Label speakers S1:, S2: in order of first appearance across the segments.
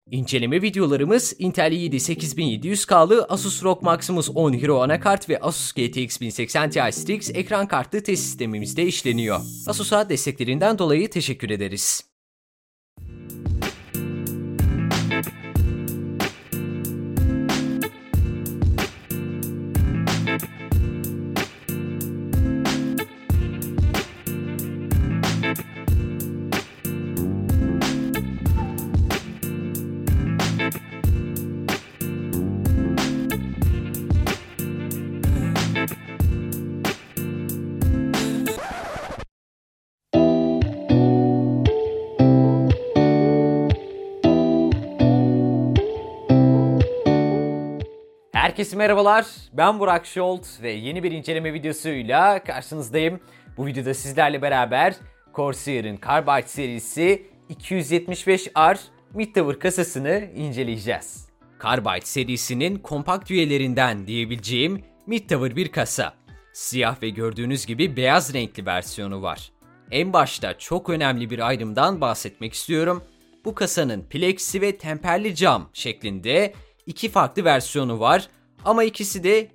S1: İnceleme videolarımız Intel i7 8700K'lı Asus ROG Maximus 10 Hero anakart ve Asus GTX 1080 Ti Strix ekran kartlı test sistemimizde işleniyor. Asus'a desteklerinden dolayı teşekkür ederiz. Herkese merhabalar, ben Burak Şolt ve yeni bir inceleme videosuyla karşınızdayım. Bu videoda sizlerle beraber Corsair'ın Carbide serisi 275R Mid-Tower kasasını inceleyeceğiz. Carbide serisinin kompakt üyelerinden diyebileceğim Mid-Tower bir kasa. Siyah ve gördüğünüz gibi beyaz renkli versiyonu var. En başta çok önemli bir ayrımdan bahsetmek istiyorum. Bu kasanın plexi ve temperli cam şeklinde iki farklı versiyonu var ama ikisi de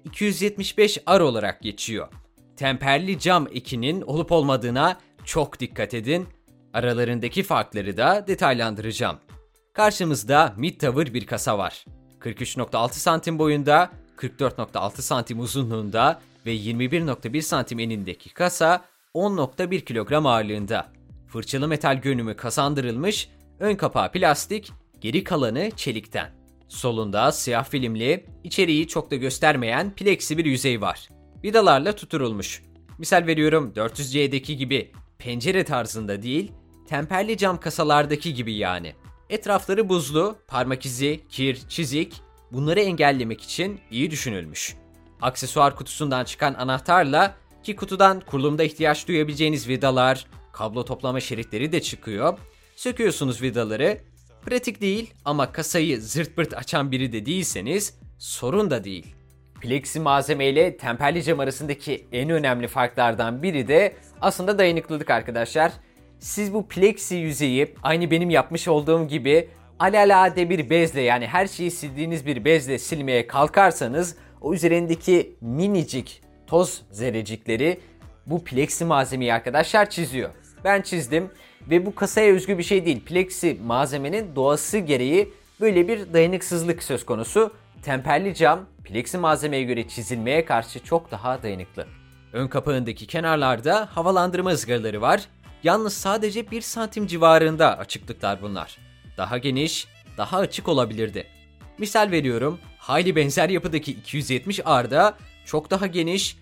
S1: 275R olarak geçiyor. Temperli cam ekinin olup olmadığına çok dikkat edin. Aralarındaki farkları da detaylandıracağım. Karşımızda Mid-Tower bir kasa var. 43.6 santim boyunda, 44.6 santim uzunluğunda ve 21.1 santim enindeki kasa 10.1 kilogram ağırlığında. Fırçalı metal görünümü kazandırılmış, ön kapağı plastik, geri kalanı çelikten. Solunda siyah filmli, içeriği çok da göstermeyen plexi bir yüzey var. Vidalarla tutturulmuş. Misal veriyorum 400C'deki gibi pencere tarzında değil, temperli cam kasalardaki gibi yani. Etrafları buzlu, parmak izi, kir, çizik bunları engellemek için iyi düşünülmüş. Aksesuar kutusundan çıkan anahtarla ki kutudan kurulumda ihtiyaç duyabileceğiniz vidalar, kablo toplama şeritleri de çıkıyor. Söküyorsunuz vidaları. Pratik değil ama kasayı zırt pırt açan biri de değilseniz sorun da değil. Plexi malzeme ile temperli cam arasındaki en önemli farklardan biri de aslında dayanıklılık arkadaşlar. Siz bu plexi yüzeyi aynı benim yapmış olduğum gibi alelade bir bezle, yani her şeyi sildiğiniz bir bezle silmeye kalkarsanız o üzerindeki minicik toz zerrecikleri bu plexi malzemeyi arkadaşlar çiziyor. Ben çizdim. Ve bu kasaya özgü bir şey değil. Plexi malzemenin doğası gereği böyle bir dayanıksızlık söz konusu. Temperli cam, plexi malzemeye göre çizilmeye karşı çok daha dayanıklı. Ön kapağındaki kenarlarda havalandırma ızgaraları var. Yalnız sadece 1 santim civarında açıklıklar bunlar. Daha geniş, daha açık olabilirdi. Misal veriyorum, hayli benzer yapıdaki 270R'da çok daha geniş,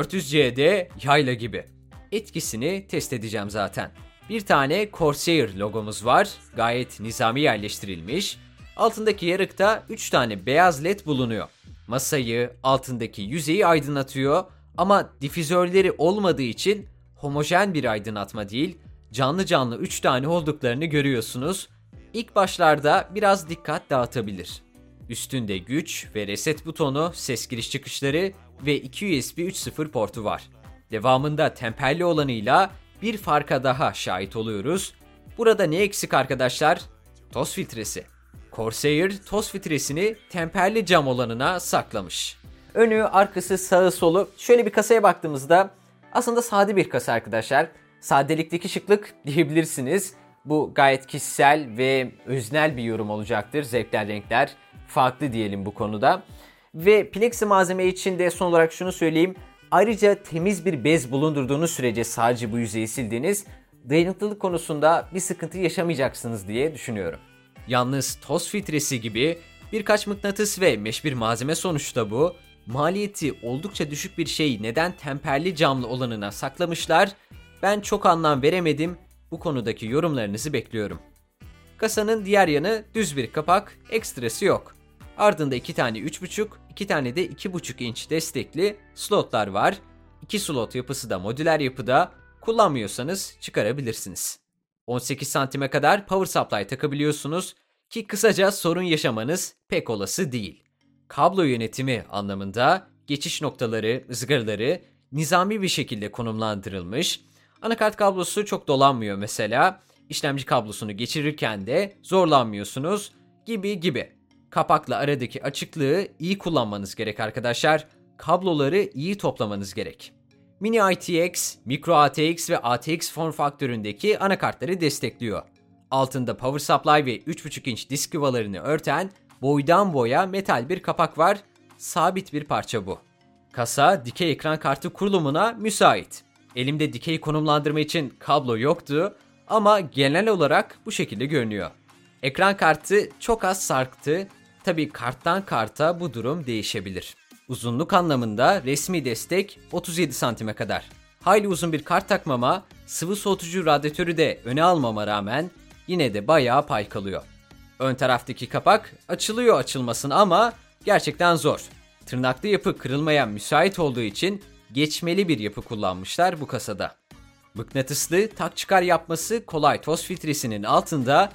S1: 400C'de yayla gibi. Etkisini test edeceğim zaten. Bir tane Corsair logomuz var. Gayet nizami yerleştirilmiş. Altındaki yarıkta 3 tane beyaz led bulunuyor. Masayı, altındaki yüzeyi aydınlatıyor ama difüzörleri olmadığı için homojen bir aydınlatma değil, canlı canlı 3 tane olduklarını görüyorsunuz. İlk başlarda biraz dikkat dağıtabilir. Üstünde güç ve reset butonu, ses giriş çıkışları ve 2 USB 3.0 portu var. Devamında temperli olanıyla bir farka daha şahit oluyoruz. Burada ne eksik arkadaşlar? Toz filtresi. Corsair toz filtresini temperli cam olanına saklamış. Önü, arkası, sağı, solu. Şöyle bir kasaya baktığımızda aslında sade bir kasa arkadaşlar. Sadelikteki şıklık diyebilirsiniz. Bu gayet kişisel ve öznel bir yorum olacaktır. Zevkler, renkler farklı diyelim bu konuda. Ve plexi malzeme için de son olarak şunu söyleyeyim. Ayrıca temiz bir bez bulundurduğunuz sürece sadece bu yüzeyi sildiğiniz dayanıklılık konusunda bir sıkıntı yaşamayacaksınız diye düşünüyorum. Yalnız toz filtresi gibi birkaç mıknatıs ve mesh bir malzeme sonuçta bu. Maliyeti oldukça düşük bir şeyi neden temperli camlı olanına saklamışlar? Ben çok anlam veremedim. Bu konudaki yorumlarınızı bekliyorum. Kasanın diğer yanı düz bir kapak, ekstrası yok. Ardında 2 tane 3.5, 2 tane de 2.5 inç destekli slotlar var. 2 slot yapısı da modüler yapıda, kullanmıyorsanız çıkarabilirsiniz. 18 santime kadar power supply takabiliyorsunuz ki kısaca sorun yaşamanız pek olası değil. Kablo yönetimi anlamında geçiş noktaları, ızgaraları nizami bir şekilde konumlandırılmış. Anakart kablosu çok dolanmıyor mesela. İşlemci kablosunu geçirirken de zorlanmıyorsunuz. gibi. Kapakla aradaki açıklığı iyi kullanmanız gerek arkadaşlar. Kabloları iyi toplamanız gerek. Mini ITX, Micro ATX ve ATX form faktöründeki anakartları destekliyor. Altında power supply ve 3.5 inç disk yuvalarını örten boydan boya metal bir kapak var. Sabit bir parça bu. Kasa dikey ekran kartı kurulumuna müsait. Elimde dikey konumlandırma için kablo yoktu ama genel olarak bu şekilde görünüyor. Ekran kartı çok az sarktı. Tabii karttan karta bu durum değişebilir. Uzunluk anlamında resmi destek 37 santime kadar. Hayli uzun bir kart takmama, sıvı soğutucu radyatörü de öne almama rağmen yine de bayağı pay kalıyor. Ön taraftaki kapak açılıyor açılmasına ama gerçekten zor. Tırnaklı yapı kırılmaya müsait olduğu için geçmeli bir yapı kullanmışlar bu kasada. Mıknatıslı tak çıkar yapması kolay toz filtresinin altında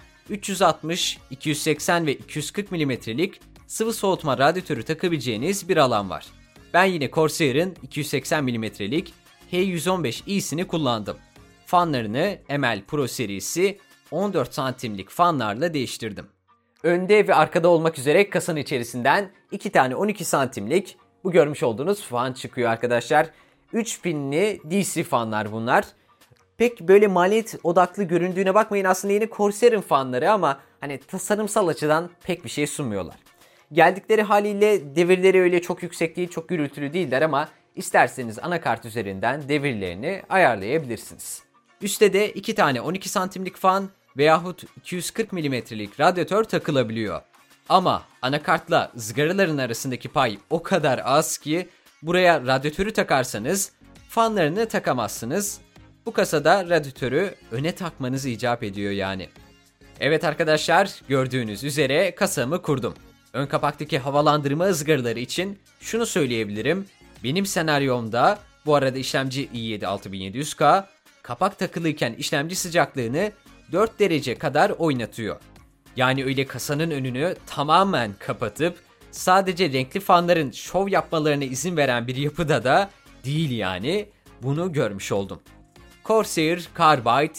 S1: 360, 280 ve 240 mm'lik sıvı soğutma radyatörü takabileceğiniz bir alan var. Ben yine Corsair'ın 280 mm'lik H115i'sini kullandım. Fanlarını ML Pro serisi 14 santimlik fanlarla değiştirdim. Önde ve arkada olmak üzere kasanın içerisinden 2 tane 12 santimlik bu görmüş olduğunuz fan çıkıyor arkadaşlar. 3 pinli DC fanlar bunlar. Pek böyle maliyet odaklı göründüğüne bakmayın, aslında yeni Corsair'in fanları ama hani tasarımsal açıdan pek bir şey sunmuyorlar. Geldikleri haliyle devirleri öyle çok yüksek değil, çok gürültülü değiller ama isterseniz anakart üzerinden devirlerini ayarlayabilirsiniz. Üstte de 2 tane 12 santimlik fan veyahut 240 mm'lik radyatör takılabiliyor. Ama anakartla ızgaraların arasındaki pay o kadar az ki buraya radyatörü takarsanız fanlarını takamazsınız. Bu kasada radyatörü öne takmanız icap ediyor yani. Evet arkadaşlar, gördüğünüz üzere kasamı kurdum. Ön kapaktaki havalandırma ızgaraları için şunu söyleyebilirim. Benim senaryomda bu arada işlemci i7 6700K, kapak takılıyken işlemci sıcaklığını 4 derece kadar oynatıyor. Yani öyle kasanın önünü tamamen kapatıp sadece renkli fanların şov yapmalarına izin veren bir yapıda da değil yani. Bunu görmüş oldum. Corsair Carbide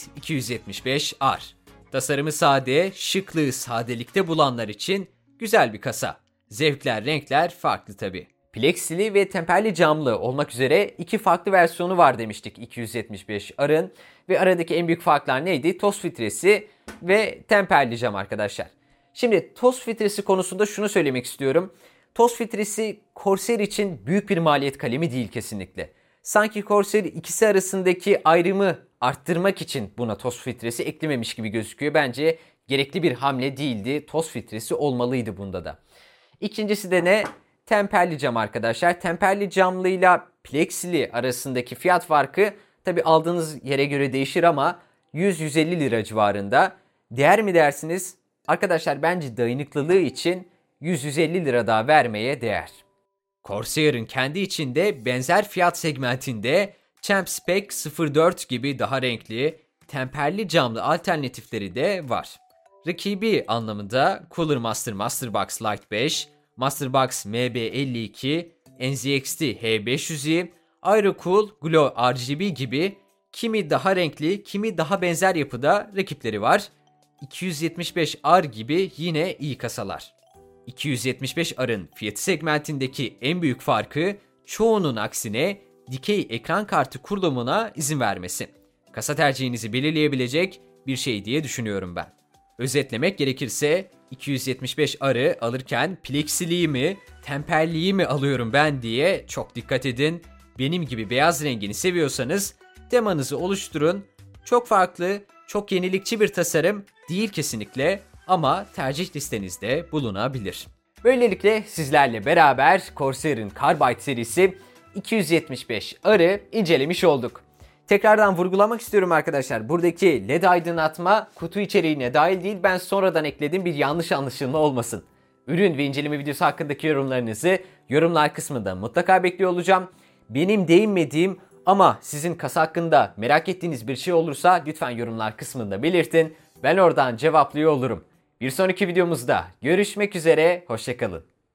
S1: 275R. Tasarımı sade, şıklığı sadelikte bulanlar için güzel bir kasa. Zevkler, renkler farklı tabi. Plexili ve temperli camlı olmak üzere iki farklı versiyonu var demiştik 275R'ın. Ve aradaki en büyük farklar neydi? Toz filtresi ve temperli cam arkadaşlar. Şimdi toz filtresi konusunda şunu söylemek istiyorum. Toz filtresi Corsair için büyük bir maliyet kalemi değil kesinlikle. Sanki Corsair ikisi arasındaki ayrımı arttırmak için buna toz filtresi eklememiş gibi gözüküyor. Bence gerekli bir hamle değildi. Toz filtresi olmalıydı bunda da. İkincisi de ne? Temperli cam arkadaşlar. Temperli camlıyla plexili arasındaki fiyat farkı tabi aldığınız yere göre değişir ama 100-150 lira civarında. Değer mi dersiniz? Arkadaşlar bence dayanıklılığı için 100-150 lira daha vermeye değer. Corsair'ın kendi içinde benzer fiyat segmentinde Champ Spec 04 gibi daha renkli, temperli camlı alternatifleri de var. Rakibi anlamında Cooler Masterbox Lite 5, Masterbox MB52, NZXT H500i, Aerocool Glow RGB gibi kimi daha renkli, kimi daha benzer yapıda rakipleri var. 275R gibi yine iyi kasalar. 275R'ın fiyatı segmentindeki en büyük farkı çoğunun aksine dikey ekran kartı kurulumuna izin vermesi. Kasa tercihinizi belirleyebilecek bir şey diye düşünüyorum ben. Özetlemek gerekirse 275R'ı alırken plexiliği mi, temperliği mi alıyorum ben diye çok dikkat edin. Benim gibi beyaz rengini seviyorsanız temanızı oluşturun. Çok farklı, çok yenilikçi bir tasarım değil kesinlikle ama tercih listenizde bulunabilir. Böylelikle sizlerle beraber Corsair'in Carbide serisi 275R'ı incelemiş olduk. Tekrardan vurgulamak istiyorum arkadaşlar. Buradaki LED aydınlatma kutu içeriğine dahil değil. Ben sonradan ekledim, bir yanlış anlaşılma olmasın. Ürün ve inceleme videosu hakkındaki yorumlarınızı yorumlar kısmında mutlaka bekliyor olacağım. Benim değinmediğim ama sizin kasa hakkında merak ettiğiniz bir şey olursa lütfen yorumlar kısmında belirtin. Ben oradan cevaplıyor olurum. Bir sonraki videomuzda görüşmek üzere, hoşça kalın.